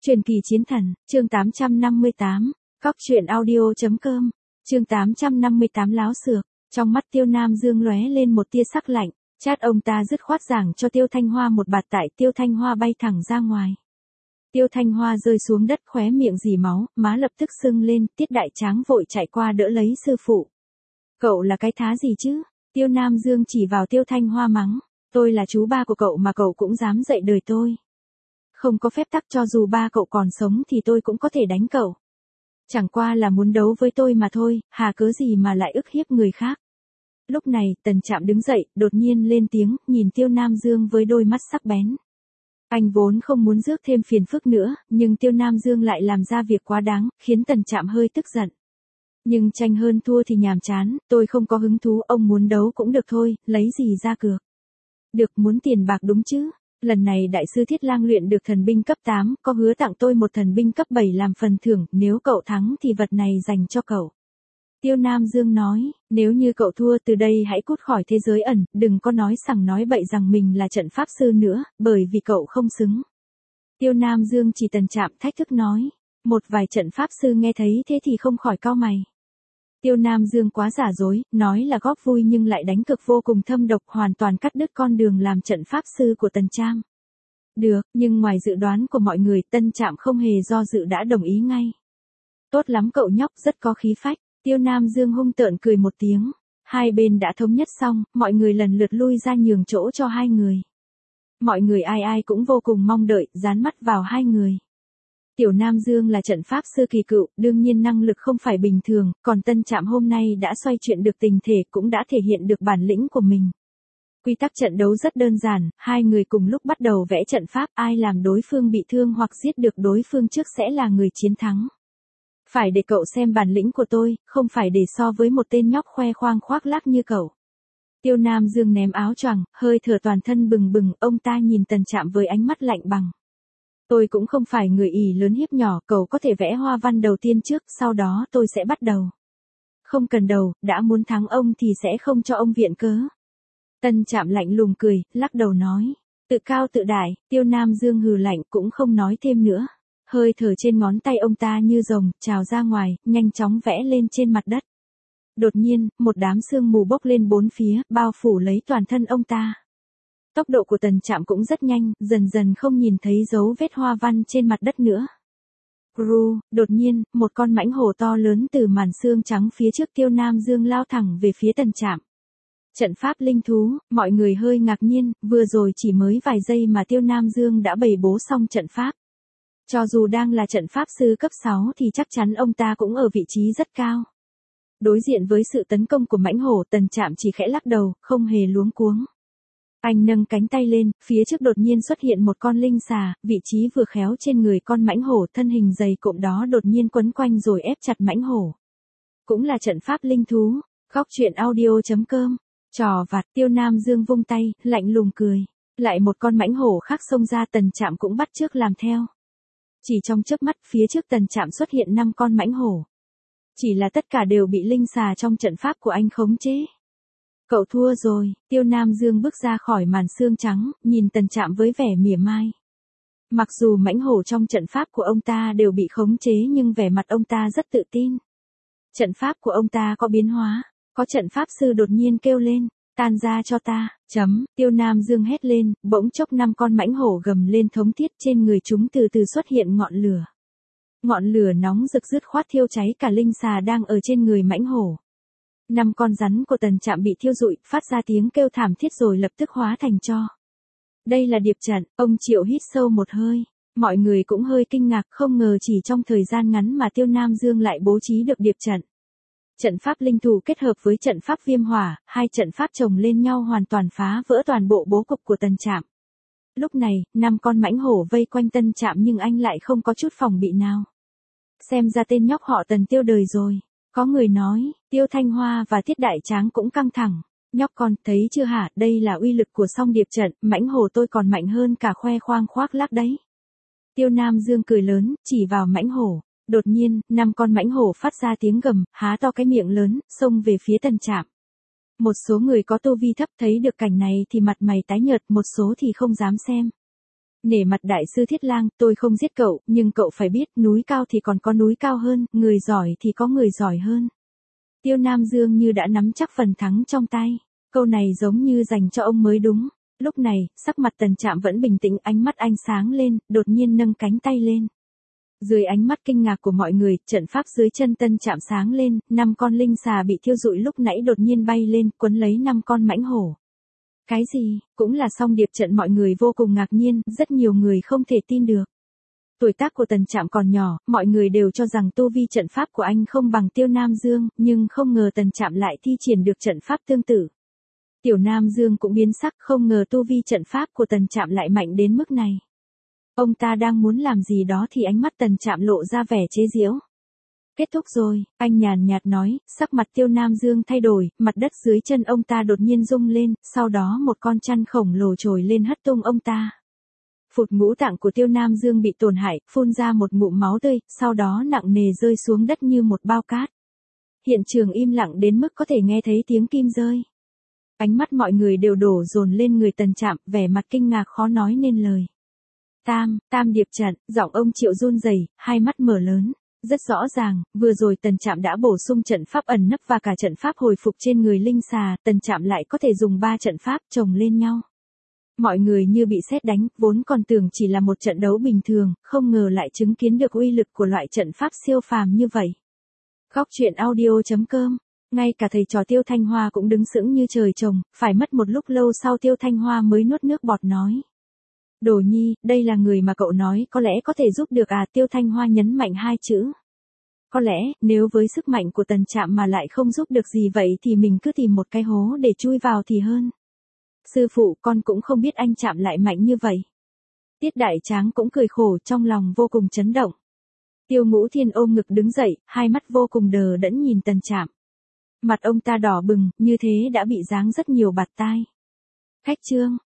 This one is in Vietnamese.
Truyền kỳ chiến thần, chương 858, Cóc truyện audio.com, chương 858 láo xược, trong mắt Tiêu Nam Dương lóe lên một tia sắc lạnh, chát ông ta dứt khoát giảng cho Tiêu Thanh Hoa một bạt tại Tiêu Thanh Hoa bay thẳng ra ngoài. Tiêu Thanh Hoa rơi xuống đất khóe miệng rỉ máu, má lập tức sưng lên, Tiết Đại Tráng vội chạy qua đỡ lấy sư phụ. Cậu là cái thá gì chứ? Tiêu Nam Dương chỉ vào Tiêu Thanh Hoa mắng, tôi là chú ba của cậu mà cậu cũng dám dạy đời tôi. Không có phép tắc, cho dù ba cậu còn sống thì tôi cũng có thể đánh cậu. Chẳng qua là muốn đấu với tôi mà thôi, hà cớ gì mà lại ức hiếp người khác. Lúc này, Tần Trạm đứng dậy, đột nhiên lên tiếng, nhìn Tiêu Nam Dương với đôi mắt sắc bén. Anh vốn không muốn rước thêm phiền phức nữa, nhưng Tiêu Nam Dương lại làm ra việc quá đáng, khiến Tần Trạm hơi tức giận. Nhưng tranh hơn thua thì nhàm chán, tôi không có hứng thú, ông muốn đấu cũng được thôi, lấy gì ra cược. Được, muốn tiền bạc đúng chứ? Lần này đại sư Thiết Lang luyện được thần binh cấp 8, có hứa tặng tôi một thần binh cấp 7 làm phần thưởng, nếu cậu thắng thì vật này dành cho cậu. Tiêu Nam Dương nói, nếu như cậu thua từ đây hãy cút khỏi thế giới ẩn, đừng có nói sằng nói bậy rằng mình là trận pháp sư nữa, bởi vì cậu không xứng. Tiêu Nam Dương chỉ Tần Trạm thách thức nói, một vài trận pháp sư nghe thấy thế thì không khỏi cau mày. Tiêu Nam Dương quá giả dối, nói là góp vui nhưng lại đánh cực vô cùng thâm độc, hoàn toàn cắt đứt con đường làm trận pháp sư của Tần Trạm. Được, nhưng ngoài dự đoán của mọi người, Tần Trạm không hề do dự đã đồng ý ngay. Tốt lắm cậu nhóc, rất có khí phách. Tiêu Nam Dương hung tợn cười một tiếng. Hai bên đã thống nhất xong, mọi người lần lượt lui ra nhường chỗ cho hai người. Mọi người ai ai cũng vô cùng mong đợi, dán mắt vào hai người. Tiểu Nam Dương là trận pháp sư kỳ cựu, đương nhiên năng lực không phải bình thường, còn Tân Trạm hôm nay đã xoay chuyện được tình thể, cũng đã thể hiện được bản lĩnh của mình. Quy tắc trận đấu rất đơn giản, hai người cùng lúc bắt đầu vẽ trận pháp, ai làm đối phương bị thương hoặc giết được đối phương trước sẽ là người chiến thắng. Phải để cậu xem bản lĩnh của tôi, không phải để so với một tên nhóc khoe khoang khoác lác như cậu. Tiêu Nam Dương ném áo choàng, hơi thở toàn thân bừng bừng, ông ta nhìn Tần Trạm với ánh mắt lạnh bằng. Tôi cũng không phải người ỷ lớn hiếp nhỏ, cậu có thể vẽ hoa văn đầu tiên trước, sau đó tôi sẽ bắt đầu. Không cần đầu, đã muốn thắng ông thì sẽ không cho ông viện cớ. Tần Trạm lạnh lùng cười, lắc đầu nói, tự cao tự đại. Tiêu Nam Dương hừ lạnh cũng không nói thêm nữa. Hơi thở trên ngón tay ông ta như rồng, trào ra ngoài, nhanh chóng vẽ lên trên mặt đất. Đột nhiên, một đám sương mù bốc lên bốn phía, bao phủ lấy toàn thân ông ta. Tốc độ của Tần Trạm cũng rất nhanh, dần dần không nhìn thấy dấu vết hoa văn trên mặt đất nữa. Đột nhiên, một con mãnh hổ to lớn từ màn xương trắng phía trước Tiêu Nam Dương lao thẳng về phía Tần Trạm. Trận pháp linh thú, mọi người hơi ngạc nhiên, vừa rồi chỉ mới vài giây mà Tiêu Nam Dương đã bày bố xong trận pháp. Cho dù đang là trận pháp sư cấp 6 thì chắc chắn ông ta cũng ở vị trí rất cao. Đối diện với sự tấn công của mãnh hổ, Tần Trạm chỉ khẽ lắc đầu, không hề luống cuống. Anh nâng cánh tay lên, phía trước đột nhiên xuất hiện một con linh xà, vị trí vừa khéo trên người con mãnh hổ, thân hình dày cộm đó đột nhiên quấn quanh rồi ép chặt mãnh hổ. Cũng là trận pháp linh thú. Cóc truyện audio.com. Trò vặt. Tiêu Nam Dương vung tay, lạnh lùng cười. Lại một con mãnh hổ khác xông ra, Tần Trạm cũng bắt chước làm theo. Chỉ trong chớp mắt, phía trước Tần Trạm xuất hiện 5 con mãnh hổ. Chỉ là tất cả đều bị linh xà trong trận pháp của anh khống chế. Cậu thua rồi. Tiêu Nam Dương bước ra khỏi màn xương trắng, nhìn Tần Trạm với vẻ mỉa mai. Mặc dù mãnh hổ trong trận pháp của ông ta đều bị khống chế nhưng vẻ mặt ông ta rất tự tin. Trận pháp của ông ta có biến hóa. Có trận pháp sư đột nhiên kêu lên, tan ra cho ta. Tiêu Nam Dương hét lên, bỗng chốc 5 con mãnh hổ gầm lên thống thiết, trên người chúng từ từ xuất hiện ngọn lửa. Ngọn lửa nóng rực rứt khoát thiêu cháy cả linh xà đang ở trên người mãnh hổ. 5 con rắn của Tần Trạm bị thiêu rụi, phát ra tiếng kêu thảm thiết rồi lập tức hóa thành tro. Đây là điệp trận, ông Triệu hít sâu một hơi. Mọi người cũng hơi kinh ngạc, không ngờ chỉ trong thời gian ngắn mà Tiêu Nam Dương lại bố trí được điệp trận. Trận pháp linh thủ kết hợp với trận pháp viêm hỏa, hai trận pháp chồng lên nhau hoàn toàn phá vỡ toàn bộ bố cục của Tần Trạm. Lúc này, 5 con mãnh hổ vây quanh Tần Trạm nhưng anh lại không có chút phòng bị nào. Xem ra tên nhóc họ Tần tiêu đời rồi. Có người nói, Tiêu Thanh Hoa và Tiết Đại Tráng cũng căng thẳng. Nhóc con, thấy chưa hả, đây là uy lực của song điệp trận, mãnh hổ tôi còn mạnh hơn cả khoe khoang khoác lác đấy. Tiêu Nam Dương cười lớn, chỉ vào mãnh hổ. Đột nhiên, 5 con mãnh hổ phát ra tiếng gầm, há to cái miệng lớn, xông về phía Tần Trạm. Một số người có tu vi thấp thấy được cảnh này thì mặt mày tái nhợt, một số thì không dám xem. Nể mặt đại sư Thiết Lang, tôi không giết cậu, nhưng cậu phải biết, núi cao thì còn có núi cao hơn, người giỏi thì có người giỏi hơn. Tiêu Nam Dương như đã nắm chắc phần thắng trong tay. Câu này giống như dành cho ông mới đúng. Lúc này, sắc mặt Tần Trạm vẫn bình tĩnh, ánh mắt anh sáng lên, đột nhiên nâng cánh tay lên. Dưới ánh mắt kinh ngạc của mọi người, trận pháp dưới chân Tân Trạm sáng lên, 5 con linh xà bị thiêu rụi lúc nãy đột nhiên bay lên, quấn lấy 5 con mãnh hổ. Cái gì, cũng là song điệp trận, mọi người vô cùng ngạc nhiên, rất nhiều người không thể tin được. Tuổi tác của Tần Trạm còn nhỏ, mọi người đều cho rằng tu vi trận pháp của anh không bằng Tiêu Nam Dương, nhưng không ngờ Tần Trạm lại thi triển được trận pháp tương tự. Tiểu Nam Dương cũng biến sắc, không ngờ tu vi trận pháp của Tần Trạm lại mạnh đến mức này. Ông ta đang muốn làm gì đó thì ánh mắt Tần Trạm lộ ra vẻ chế giễu. Kết thúc rồi, anh nhàn nhạt nói, sắc mặt Tiêu Nam Dương thay đổi, mặt đất dưới chân ông ta đột nhiên rung lên, sau đó một con chăn khổng lồ trồi lên hất tung ông ta. Phụt, ngũ tạng của Tiêu Nam Dương bị tổn hại, phun ra một ngụm máu tươi, sau đó nặng nề rơi xuống đất như một bao cát. Hiện trường im lặng đến mức có thể nghe thấy tiếng kim rơi. Ánh mắt mọi người đều đổ dồn lên người Tần Trạm, vẻ mặt kinh ngạc khó nói nên lời. Tam điệp trận, giọng ông Triệu run rẩy, hai mắt mở lớn. Rất rõ ràng, vừa rồi Tần Trạm đã bổ sung trận pháp ẩn nấp và cả trận pháp hồi phục trên người linh xà, Tần Trạm lại có thể dùng 3 trận pháp chồng lên nhau. Mọi người như bị sét đánh, vốn còn tưởng chỉ là một trận đấu bình thường, không ngờ lại chứng kiến được uy lực của loại trận pháp siêu phàm như vậy. Góc truyện audio.com. Ngay cả thầy trò Tiêu Thanh Hoa cũng đứng sững như trời trồng, phải mất một lúc lâu sau Tiêu Thanh Hoa mới nuốt nước bọt nói. Đồ Nhi, đây là người mà cậu nói có lẽ có thể giúp được à? Tiêu Thanh Hoa nhấn mạnh 2 chữ. Có lẽ, nếu với sức mạnh của Tần Trạm mà lại không giúp được gì vậy thì mình cứ tìm một cái hố để chui vào thì hơn. Sư phụ, con cũng không biết anh Trạm lại mạnh như vậy. Tiết Đại Tráng cũng cười khổ, trong lòng vô cùng chấn động. Tiêu Ngũ Thiên ôm ngực đứng dậy, hai mắt vô cùng đờ đẫn nhìn Tần Trạm. Mặt ông ta đỏ bừng, như thế đã bị giáng rất nhiều bạt tai. Khách chương.